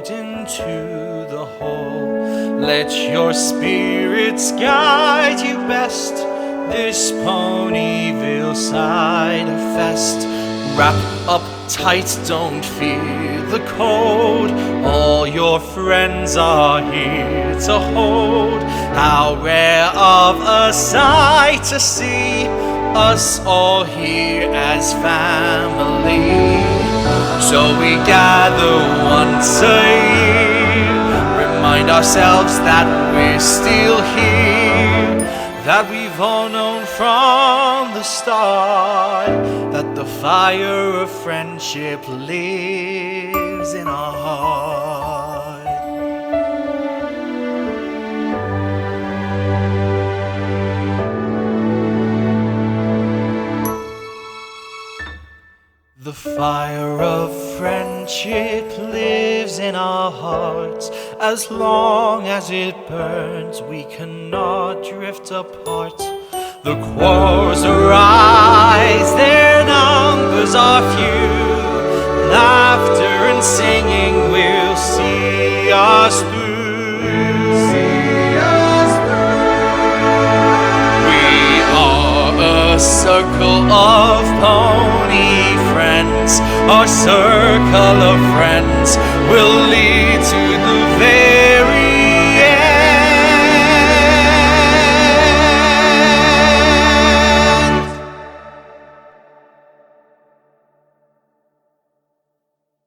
out into the hall. Let your spirits guide you best. This Ponyville side of fest. Wrap up tight, don't fear the cold. All your friends are here to hold. How rare of a sight to see us all here as family. So we gather once a year, remind ourselves that we're still here, that we've all known from the start that the fire of friendship lives in our heart. The fire of friendship lives in our hearts. As long as it burns, we cannot drift apart. The quarrels arise, their numbers are few. Laughter and singing will see us through. We are a circle of pony friends. Our circle of friends will lead to the veil.